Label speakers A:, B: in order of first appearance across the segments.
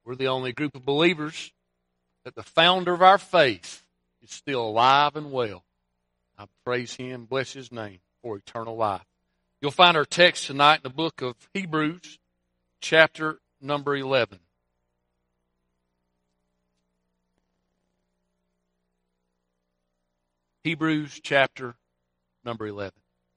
A: We're the only group of believers that the founder of our faith is still alive and well. I praise Him, bless His name for eternal life. You'll find our text tonight in the book of Hebrews, chapter number 11. Hebrews, chapter number 11.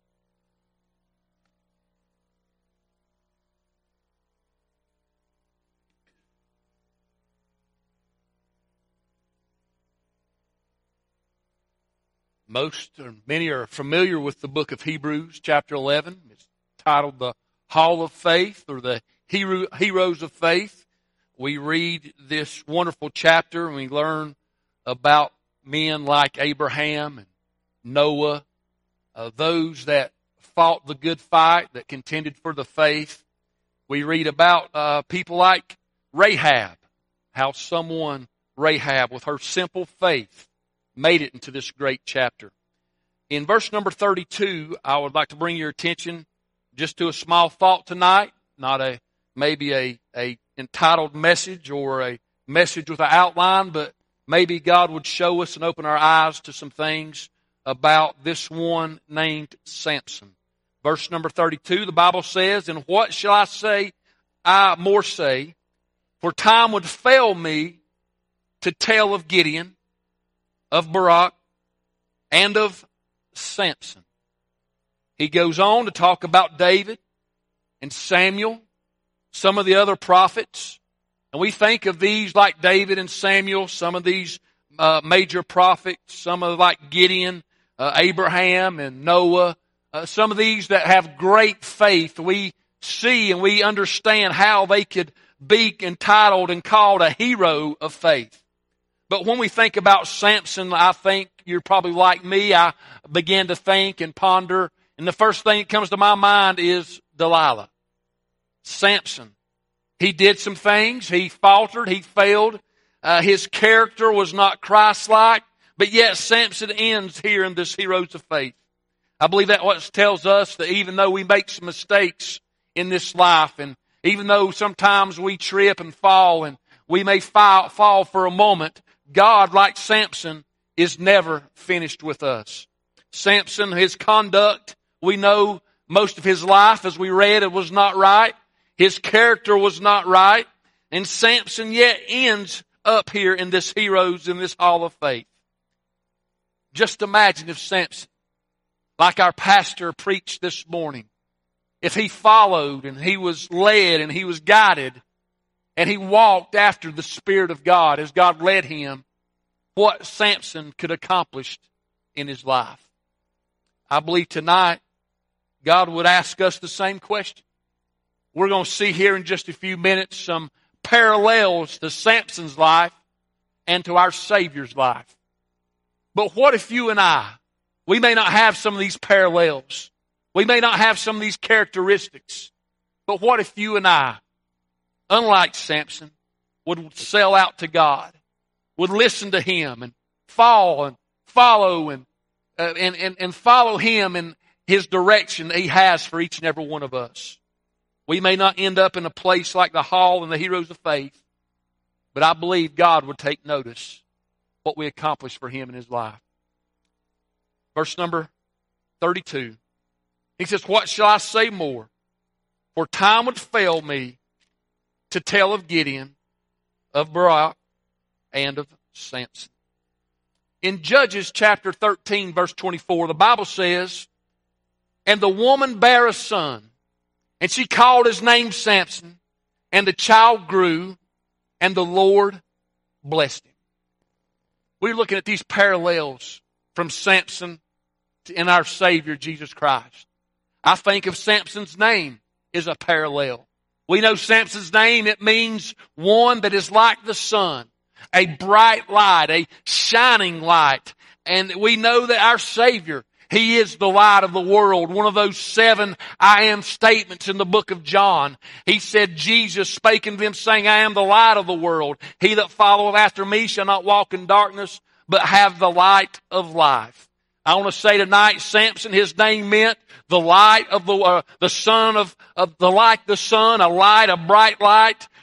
A: Many are familiar with the book of Hebrews, chapter 11. It's titled the Hall of Faith, or the Heroes of Faith. We read this wonderful chapter and we learn about men like Abraham and Noah, those that fought the good fight, that contended for the faith. We read about people like Rahab, how someone, Rahab, with her simple faith, made it into this great chapter. In verse number 32, I would like to bring your attention just to a small thought tonight, not maybe a entitled message or a message with an outline, but maybe God would show us and open our eyes to some things about this one named Samson. Verse number 32, the Bible says, "And what shall I say? I more say, for time would fail me to tell of Gideon, of Barak, and of Samson." He goes on to talk about David and Samuel, some of the other prophets. And we think of these like David and Samuel, some of these major prophets, some of like Gideon, Abraham and Noah, some of these that have great faith. We see and we understand how they could be entitled and called a hero of faith. But when we think about Samson, I think you're probably like me. I began to think and ponder, and the first thing that comes to my mind is Delilah. Samson. He did some things. He faltered. He failed. His character was not Christ-like. But yet Samson ends here in this Heroes of Faith. I believe that what tells us that even though we make some mistakes in this life, and even though sometimes we trip and fall, and we may fall for a moment, God, like Samson, is never finished with us. Samson, his conduct, we know most of his life, as we read, it was not right. His character was not right. And Samson yet ends up here in this Heroes, in this Hall of Faith. Just imagine if Samson, like our pastor preached this morning, if he followed and he was led and he was guided and he walked after the Spirit of God as God led him, what Samson could accomplish in his life. I believe tonight God would ask us the same question. We're going to see here in just a few minutes some parallels to Samson's life and to our Savior's life. But what if you and I, we may not have some of these parallels. We may not have some of these characteristics. But what if you and I, unlike Samson, would sell out to God, would listen to Him and fall and follow and follow Him in His direction that He has for each and every one of us. We may not end up in a place like the Hall and the Heroes of Faith, but I believe God would take notice what we accomplished for Him in His life. Verse number 32. He says, "What shall I say more? For time would fail me to tell of Gideon, of Barak, and of Samson." In Judges chapter 13, verse 24, the Bible says, "And the woman bare a son, and she called his name Samson, and the child grew, and the Lord blessed him." We're looking at these parallels from Samson and our Savior, Jesus Christ. I think of Samson's name as a parallel. We know Samson's name, it means one that is like the sun, a bright light, a shining light. And we know that our Savior, He is the light of the world. One of those 7 I am statements in the book of John. He said, Jesus spake unto them, saying, I am the light of the world. He that followeth after me shall not walk in darkness, but have the light of life. I want to say tonight, Samson, his name meant the light of the sun of the light, the sun, a light, a bright light.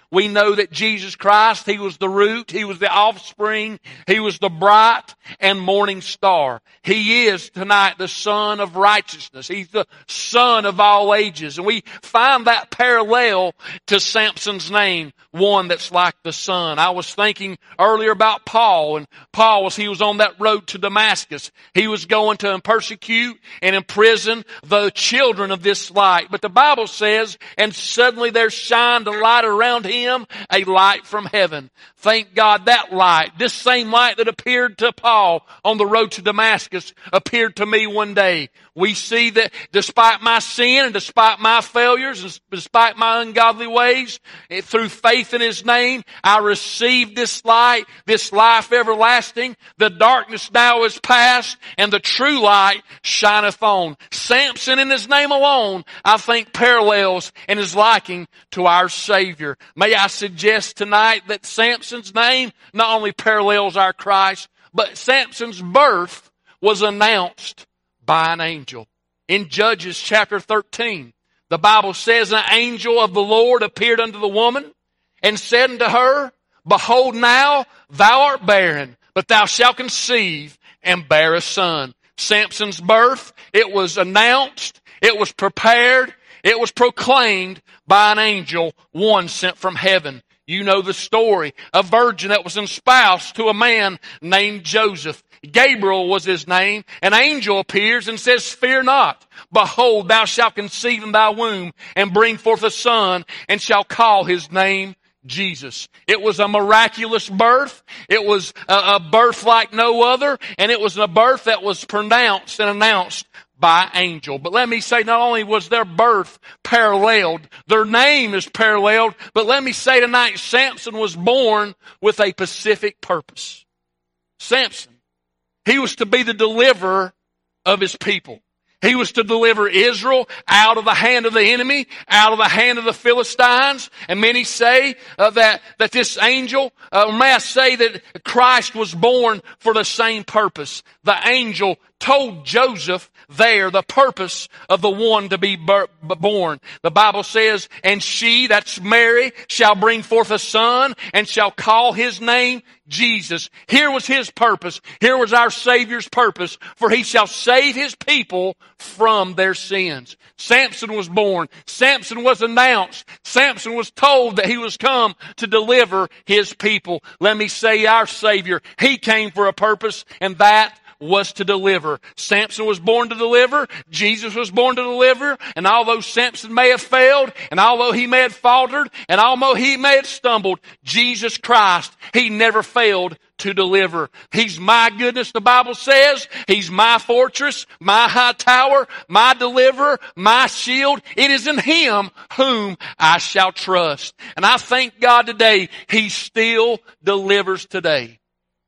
A: We know that Jesus Christ, He was the root, He was the offspring, He was the bright and morning star. He is tonight the Son of righteousness. He's the Son of all ages. And we find that parallel to Samson's name, one that's like the sun. I was thinking earlier about Paul, and Paul, as he was on that road to Damascus, he was going to persecute and imprison the children of this light. But the Bible says, and suddenly there shined a light around him, a light from heaven. Thank God that light, this same light that appeared to Paul on the road to Damascus, appeared to me one day. We see that despite my sin and despite my failures and despite my ungodly ways, through faith in His name, I received this light, this life everlasting. The darkness now is past and the true light shineth on. Samson in his name alone, I think, parallels and is liking to our Savior. May I suggest tonight that Samson's name not only parallels our Christ, but Samson's birth was announced by an angel. In Judges chapter 13, the Bible says, an angel of the Lord appeared unto the woman and said unto her, Behold now, thou art barren, but thou shalt conceive and bear a son. Samson's birth, it was announced, it was prepared, it was proclaimed by an angel, one sent from heaven. You know the story. A virgin that was espoused to a man named Joseph. Gabriel was his name. An angel appears and says, Fear not. Behold, thou shalt conceive in thy womb and bring forth a son, and shall call his name Jesus. It was a miraculous birth. It was a birth like no other, and it was a birth that was pronounced and announced by angel. But let me say, not only was their birth paralleled, their name is paralleled, but let me say tonight, Samson was born with a specific purpose. Samson, he was to be the deliverer of his people. He was to deliver Israel out of the hand of the enemy, out of the hand of the Philistines. And many say that this angel, may I say that Christ was born for the same purpose. The angel told Joseph there the purpose of the one to be born. The Bible says, and she, that's Mary, shall bring forth a son and shall call his name Jesus. Here was his purpose. Here was our Savior's purpose. For he shall save his people from their sins. Samson was born. Samson was announced. Samson was told that he was come to deliver his people. Let me say, our Savior, He came for a purpose, and that was to deliver. Samson was born to deliver. Jesus was born to deliver. And although Samson may have failed, and although he may have faltered, and although he may have stumbled, Jesus Christ, He never failed to deliver. He's my goodness, the Bible says. He's my fortress, my high tower, my deliverer, my shield. It is in Him whom I shall trust. And I thank God today, He still delivers today.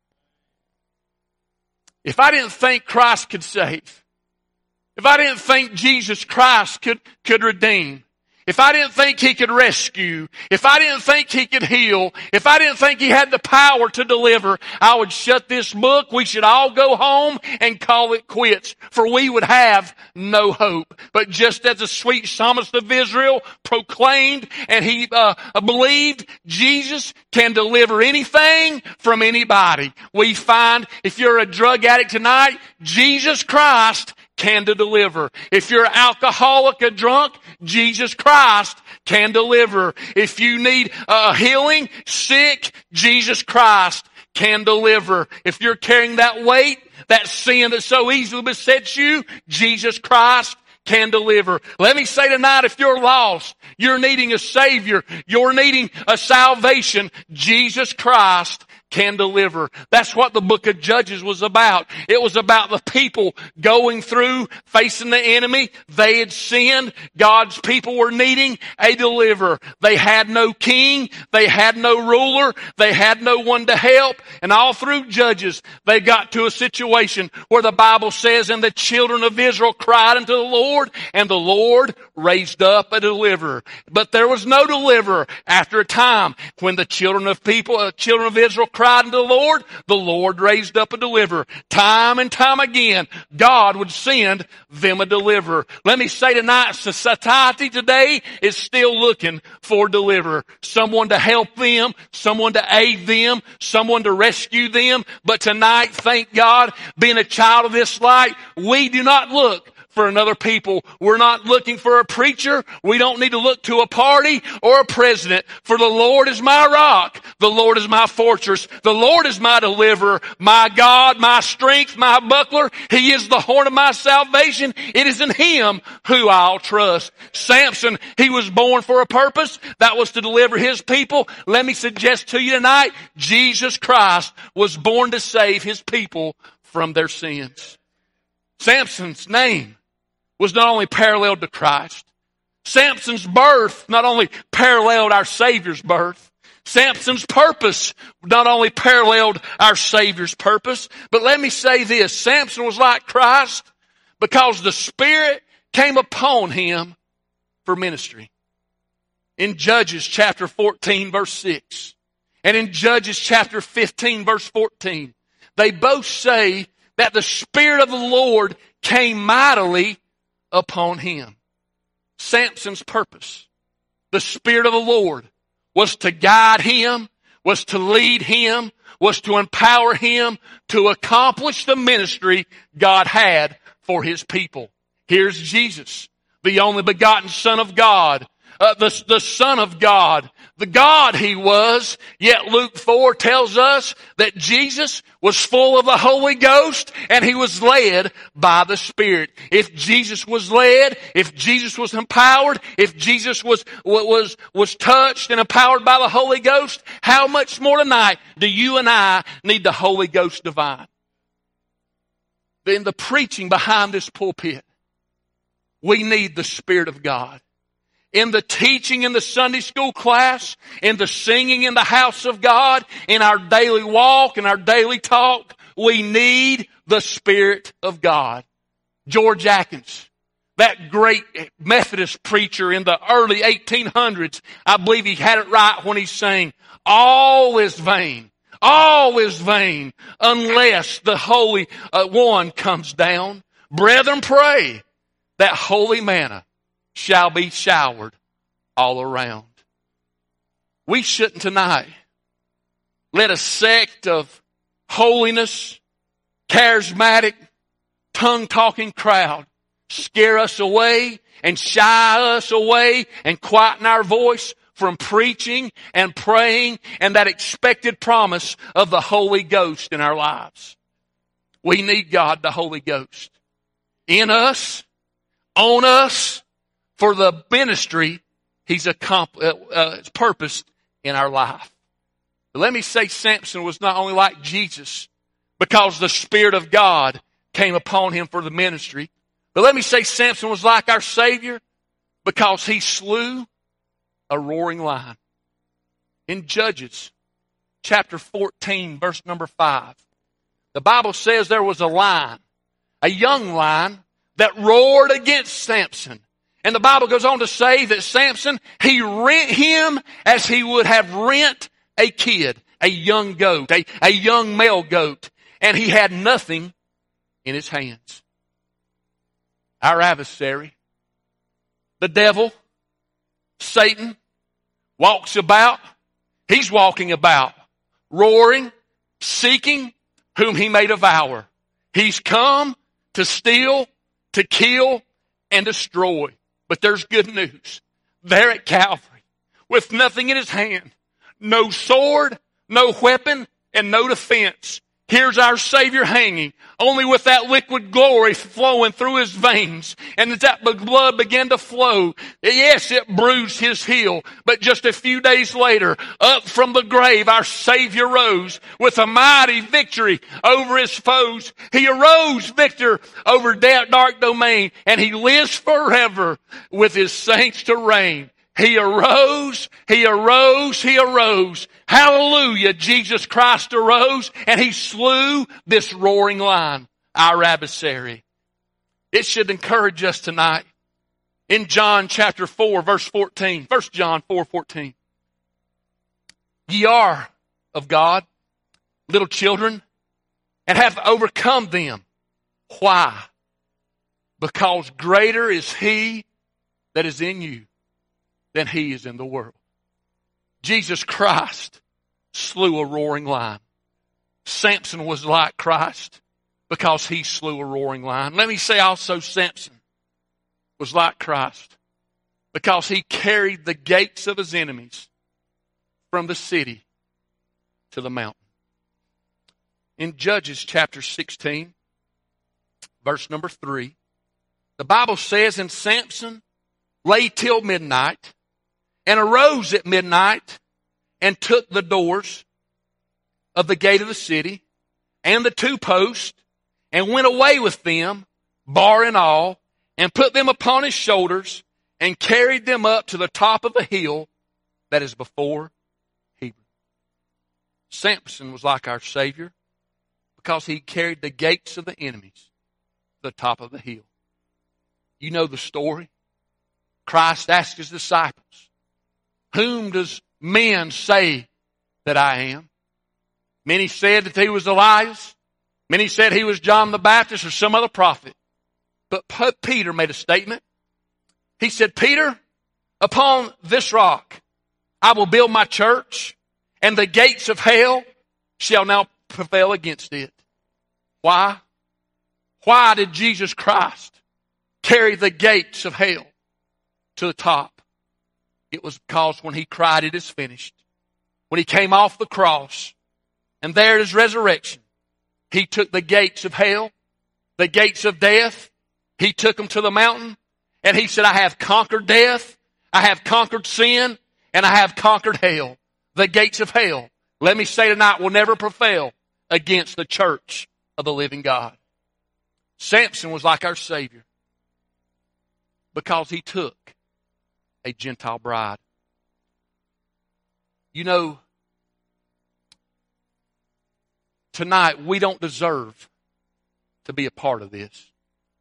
A: If I didn't think Christ could save, if I didn't think Jesus Christ could redeem, if I didn't think He could rescue, if I didn't think He could heal, if I didn't think He had the power to deliver, I would shut this book. We should all go home and call it quits, for we would have no hope. But just as the sweet psalmist of Israel proclaimed and he believed, Jesus can deliver anything from anybody. We find if you're a drug addict tonight, Jesus Christ can deliver. If you're an alcoholic, a drunk, Jesus Christ can deliver. If you need healing, sick, Jesus Christ can deliver. If you're carrying that weight, that sin that so easily besets you, Jesus Christ can deliver. Let me say tonight, if you're lost, you're needing a Savior, you're needing a salvation, Jesus Christ can deliver. That's what the book of Judges was about. It was about the people going through, facing the enemy. They had sinned. God's people were needing a deliverer. They had no king. They had no ruler. They had no one to help. And all through Judges, they got to a situation where the Bible says, and the children of Israel cried unto the Lord, and the Lord raised up a deliverer. But there was no deliverer after a time when the children of Israel cried unto the Lord raised up a deliverer. Time and time again, God would send them a deliverer. Let me say tonight, society today is still looking for a deliverer. Someone to help them, someone to aid them, someone to rescue them. But tonight, thank God, being a child of this light, we do not look for another people. We're not looking for a preacher. We don't need to look to a party or a president. For the Lord is my rock. The Lord is my fortress. The Lord is my deliverer, my God, my strength, my buckler. He is the horn of my salvation. It is in Him who I'll trust. Samson, he was born for a purpose. That was to deliver his people. Let me suggest to you tonight, Jesus Christ was born to save His people from their sins. Samson's name was not only paralleled to Christ. Samson's birth not only paralleled our Savior's birth. Samson's purpose not only paralleled our Savior's purpose, but let me say this, Samson was like Christ because the Spirit came upon him for ministry. In Judges chapter 14 verse 6 and in Judges chapter 15 verse 14, they both say that the Spirit of the Lord came mightily upon him. Samson's purpose, the Spirit of the Lord, was to guide him, was to lead him, was to empower him to accomplish the ministry God had for His people. Here's Jesus, the only begotten Son of God, the Son of God, the God He was. Yet Luke 4 tells us that Jesus was full of the Holy Ghost and He was led by the Spirit. If Jesus was led, if Jesus was empowered, if Jesus was touched and empowered by the Holy Ghost, how much more tonight do you and I need the Holy Ghost divine? In the preaching behind this pulpit, we need the Spirit of God. In the teaching in the Sunday school class, in the singing in the house of God, in our daily walk, in our daily talk, we need the Spirit of God. George Atkins, that great Methodist preacher in the early 1800s, I believe he had it right when he sang, all is vain unless the Holy One comes down. Brethren, pray that holy manna shall be showered all around. We shouldn't tonight let a sect of holiness, charismatic, tongue-talking crowd scare us away and shy us away and quieten our voice from preaching and praying and that expected promise of the Holy Ghost in our lives. We need God, the Holy Ghost, in us, on us, for the ministry He's purposed in our life. But let me say Samson was not only like Jesus because the Spirit of God came upon him for the ministry, but let me say Samson was like our Savior because he slew a roaring lion. In Judges chapter 14 verse number 5, the Bible says there was a lion, a young lion that roared against Samson. And the Bible goes on to say that Samson, he rent him as he would have rent a kid, a young goat, a young male goat. And he had nothing in his hands. Our adversary, the devil, Satan, walks about. He's walking about, roaring, seeking whom he may devour. He's come to steal, to kill, and destroy. But there's good news. There at Calvary, with nothing in His hand, no sword, no weapon, and no defense. Here's our Savior hanging, only with that liquid glory flowing through His veins. And as that blood began to flow, yes, it bruised His heel. But just a few days later, up from the grave, our Savior rose with a mighty victory over His foes. He arose victor over dark domain, and He lives forever with His saints to reign. He arose, He arose, He arose. Hallelujah, Jesus Christ arose and He slew this roaring lion, our adversary. It should encourage us tonight. In John chapter 4 verse 14, 1 John 4:14. Ye are of God little children, and hath overcome them. Why? Because greater is He that is in you than he is in the world. Jesus Christ slew a roaring lion. Samson was like Christ because he slew a roaring lion. Let me say also Samson was like Christ because he carried the gates of his enemies from the city to the mountain. In Judges chapter 16, verse number 3, the Bible says, "And Samson lay till midnight, and arose at midnight, and took the doors of the gate of the city, and the two posts, and went away with them, bar and all, and put them upon his shoulders, and carried them up to the top of a hill that is before Hebron." Samson was like our Savior because he carried the gates of the enemies to the top of the hill. You know the story. Christ asked his disciples, "Whom does men say that I am?" Many said that he was Elias. Many said he was John the Baptist or some other prophet. But Peter made a statement. He said, "Peter, upon this rock I will build my church, and the gates of hell shall not prevail against it." Why? Why did Jesus Christ carry the gates of hell to the top? It was because when he cried, "It is finished," when he came off the cross, and there at his resurrection, he took the gates of hell, the gates of death, he took them to the mountain, and he said, "I have conquered death, I have conquered sin, and I have conquered hell." The gates of hell, let me say tonight, will never prevail against the church of the living God. Samson was like our Savior because he took a Gentile bride. You know, tonight we don't deserve to be a part of this.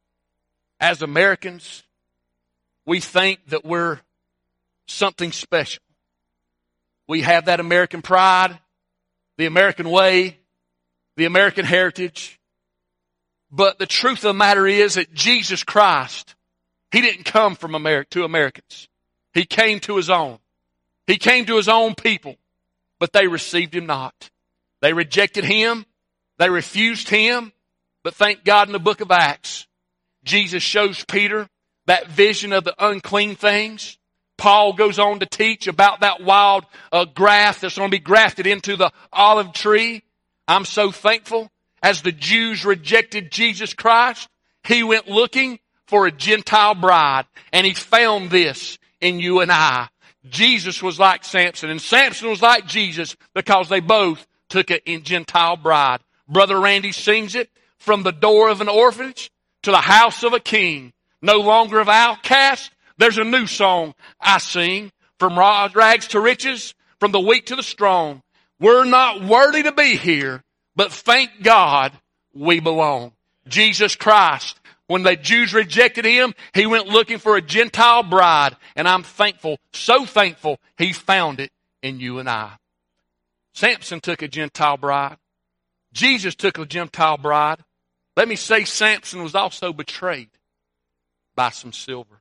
A: As Americans, we think that we're something special. We have that American pride, the American way, the American heritage. But the truth of the matter is that Jesus Christ, He didn't come from to Americans. He came to His own. He came to His own people, but they received Him not. They rejected Him. They refused Him. But thank God in the book of Acts, Jesus shows Peter that vision of the unclean things. Paul goes on to teach about that wild graft that's going to be grafted into the olive tree. I'm so thankful. As the Jews rejected Jesus Christ, He went looking for a Gentile bride, and He found this in you and I. Jesus was like Samson, and Samson was like Jesus because they both took a Gentile bride. Brother Randy sings it, "From the door of an orphanage to the house of a king, no longer of outcast." There's a new song I sing, "From rags to riches, from the weak to the strong. We're not worthy to be here, but thank God we belong." Jesus Christ, when the Jews rejected Him, He went looking for a Gentile bride. And I'm thankful, so thankful, He found it in you and I. Samson took a Gentile bride. Jesus took a Gentile bride. Let me say Samson was also betrayed by some silver.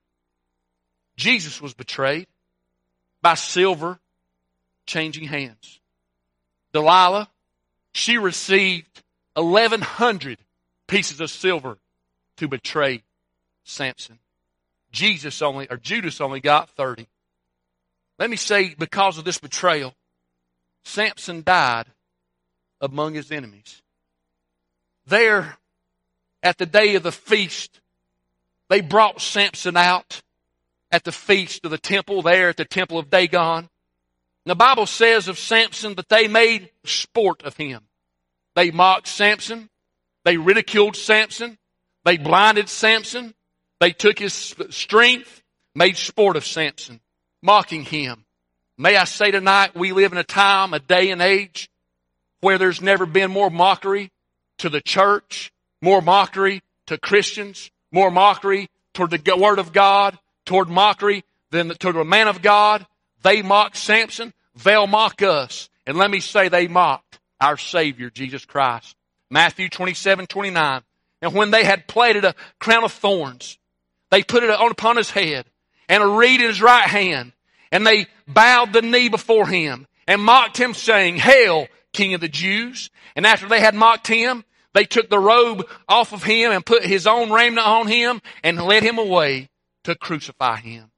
A: Jesus was betrayed by silver changing hands. Delilah, she received 1,100 pieces of silver to betray Samson. Judas only got 30. Let me say, because of this betrayal, Samson died among his enemies. There, at the day of the feast, they brought Samson out at the feast of the temple, there at the temple of Dagon. And the Bible says of Samson that they made sport of him. They mocked Samson. They ridiculed Samson. They blinded Samson. They took his strength, made sport of Samson, mocking him. May I say tonight, we live in a time, a day and age, where there's never been more mockery to the church, more mockery to Christians, more mockery toward the Word of God, toward mockery than toward a man of God. They mocked Samson. They'll mock us. And let me say, they mocked our Savior, Jesus Christ. Matthew 27:29. And when they had plaited a crown of thorns, they put it upon his head, and a reed in his right hand, and they bowed the knee before him, and mocked him, saying, Hail, King of the Jews! And after they had mocked him, they took the robe off of him, and put his own raiment on him, and led him away to crucify him.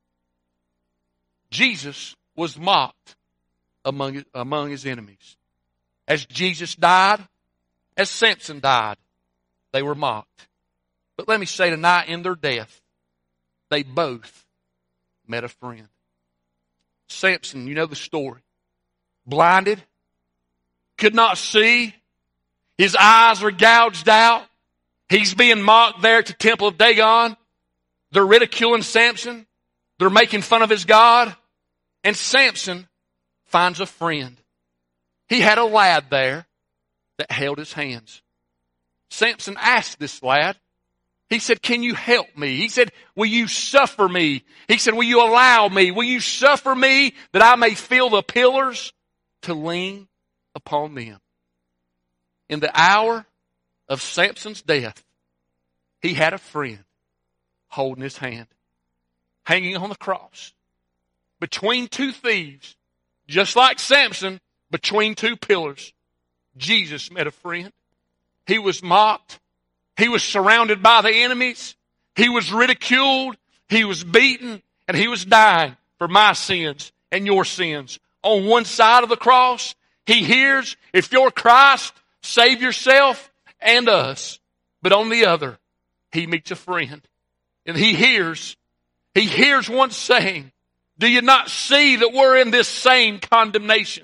A: Jesus was mocked among his enemies. As Jesus died, as Samson died, they were mocked. But let me say tonight, in their death, they both met a friend. Samson, you know the story. Blinded, could not see, his eyes are gouged out. He's being mocked there at the temple of Dagon. They're ridiculing Samson. They're making fun of his God. And Samson finds a friend. He had a lad there that held his hands. Samson asked this lad, he said, can you help me? He said, will you suffer me? He said, will you allow me? Will you suffer me that I may feel the pillars to lean upon them? In the hour of Samson's death, he had a friend holding his hand, hanging on the cross. Between two thieves, just like Samson, between two pillars, Jesus met a friend. He was mocked. He was surrounded by the enemies. He was ridiculed. He was beaten. And he was dying for my sins and your sins. On one side of the cross, he hears, if you're Christ, save yourself and us. But on the other, he meets a friend. And he hears one saying, do you not see that we're in this same condemnation?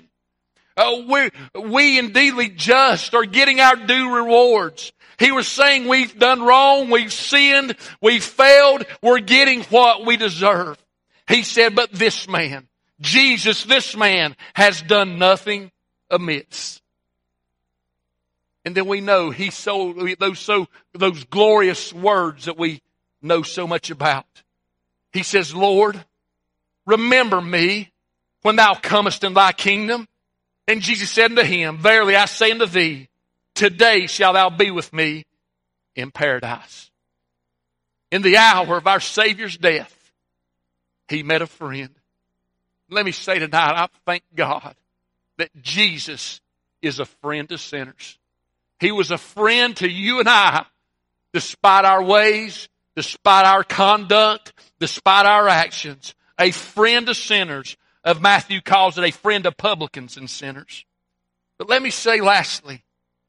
A: We indeedly just are getting our due rewards. He was saying we've done wrong, we've sinned, we've failed, we're getting what we deserve. He said, but this man, Jesus, this man has done nothing amiss. And then we know those glorious words that we know so much about. He says, Lord, remember me when thou comest in thy kingdom. And Jesus said unto him, verily I say unto thee, today shalt thou be with me in paradise. In the hour of our Savior's death, he met a friend. Let me say tonight, I thank God that Jesus is a friend to sinners. He was a friend to you and I, despite our ways, despite our conduct, despite our actions. A friend to sinners. Of Matthew calls it a friend of publicans and sinners. But let me say lastly,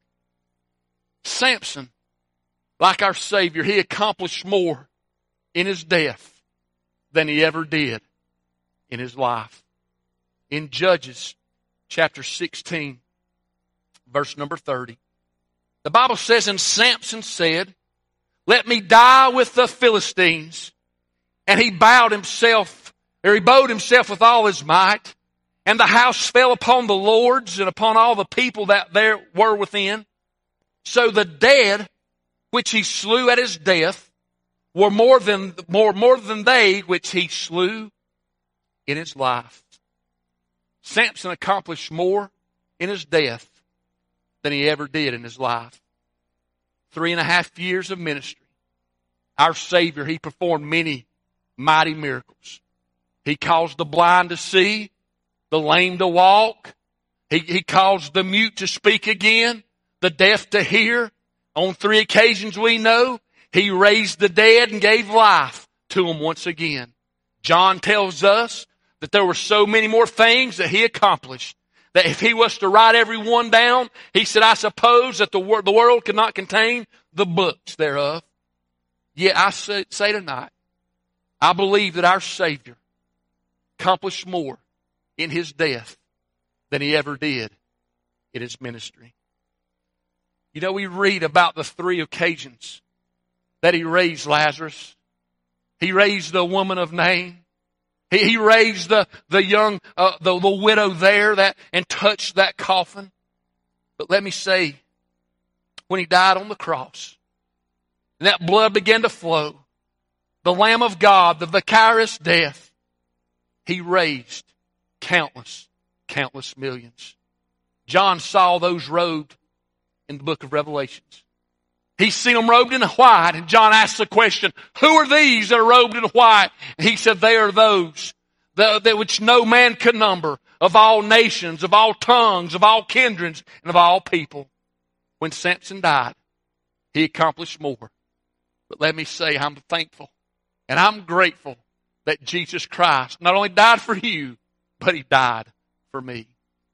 A: Samson, like our Savior, he accomplished more in his death than he ever did in his life. In Judges chapter 16, verse number 30, the Bible says, and Samson said, let me die with the Philistines. And he bowed himself with all his might, and the house fell upon the lords and upon all the people that there were within. So the dead which he slew at his death were more than they which he slew in his life. Samson accomplished more in his death than he ever did in his life. 3.5 years of ministry. Our Savior, he performed many mighty miracles. He caused the blind to see, the lame to walk. He caused the mute to speak again, the deaf to hear. On 3 occasions we know, he raised the dead and gave life to them once again. John tells us that there were so many more things that he accomplished, that if he was to write every one down, he said, I suppose that the world could not contain the books thereof. Yet I say tonight, I believe that our Savior accomplished more in his death than he ever did in his ministry. You know, we read about the 3 occasions that he raised Lazarus. He raised the woman of Nain. He raised the young, the widow there and touched that coffin. But let me say, when he died on the cross, and that blood began to flow, the Lamb of God, the vicarious death, he raised countless millions. John saw those robed in the book of Revelations. He's seen them robed in white, and John asked the question, who are these that are robed in white? And he said, they are those that which no man could number, of all nations, of all tongues, of all kindreds, and of all people. When Samson died, he accomplished more. But let me say, I'm thankful and I'm grateful that Jesus Christ not only died for you, but He died for me.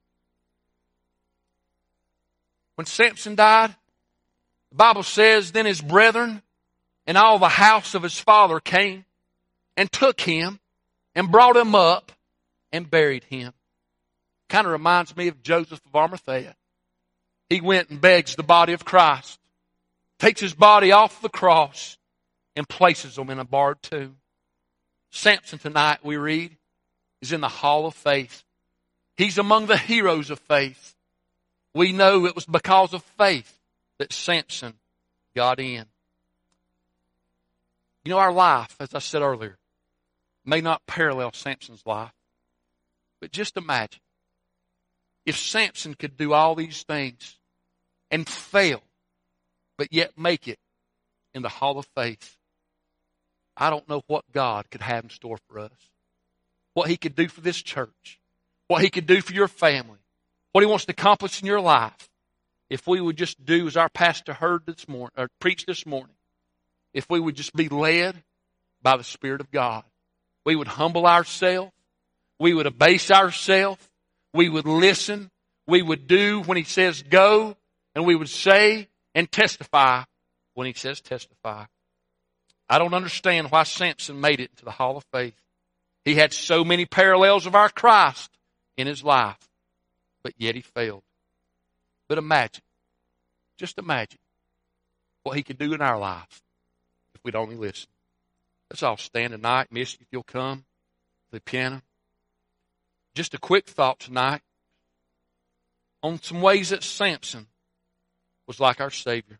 A: When Samson died, the Bible says, then his brethren and all the house of his father came and took him and brought him up and buried him. Kind of reminds me of Joseph of Arimathea. He went and begs the body of Christ, takes his body off the cross, and places him in a barred tomb. Samson tonight, we read, is in the hall of faith. He's among the heroes of faith. We know it was because of faith that Samson got in. You know, our life, as I said earlier, may not parallel Samson's life. But just imagine if Samson could do all these things and fail, but yet make it in the hall of faith. I don't know what God could have in store for us. What He could do for this church. What He could do for your family. What He wants to accomplish in your life. If we would just do as our pastor heard this morning, or preached this morning. If we would just be led by the Spirit of God. We would humble ourselves. We would abase ourselves. We would listen. We would do when He says go. And we would say and testify when He says testify. I don't understand why Samson made it into the hall of faith. He had so many parallels of our Christ in his life, but yet he failed. But imagine, just imagine what He could do in our life if we'd only listen. Let's all stand tonight. Miss, if you'll come to the piano. Just a quick thought tonight on some ways that Samson was like our Savior.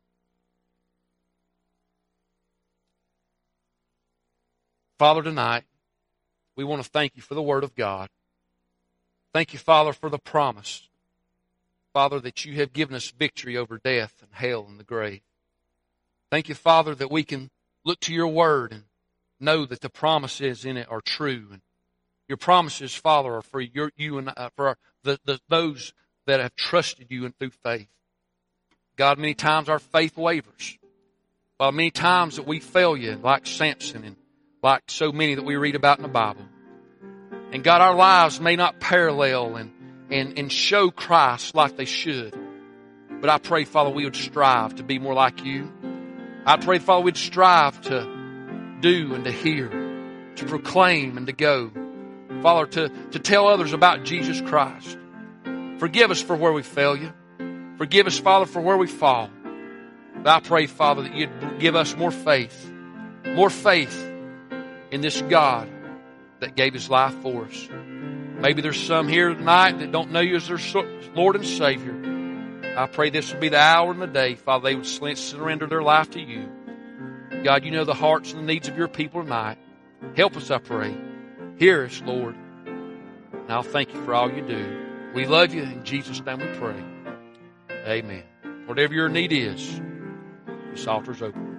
A: Father, tonight, we want to thank You for the Word of God. Thank You, Father, for the promise, Father, that You have given us victory over death and hell and the grave. Thank You, Father, that we can look to Your Word and know that the promises in it are true. And Your promises, Father, are for You and for those that have trusted You and through faith. God, many times our faith wavers. Father, many times that we fail You, like Samson and like so many that we read about in the Bible. And God, our lives may not parallel and show Christ like they should. But I pray, Father, we would strive to be more like You. I pray, Father, we'd strive to do and to hear, to proclaim and to go. Father, to tell others about Jesus Christ. Forgive us for where we fail You. Forgive us, Father, for where we fall. But I pray, Father, that You'd give us more faith in this God that gave His life for us. Maybe there's some here tonight that don't know You as their Lord and Savior. I pray this would be the hour and the day, Father, they would surrender their life to You. God, You know the hearts and the needs of Your people tonight. Help us, I pray. Hear us, Lord. And I'll thank You for all You do. We love You. In Jesus' name we pray. Amen. Whatever your need is, this altar's open.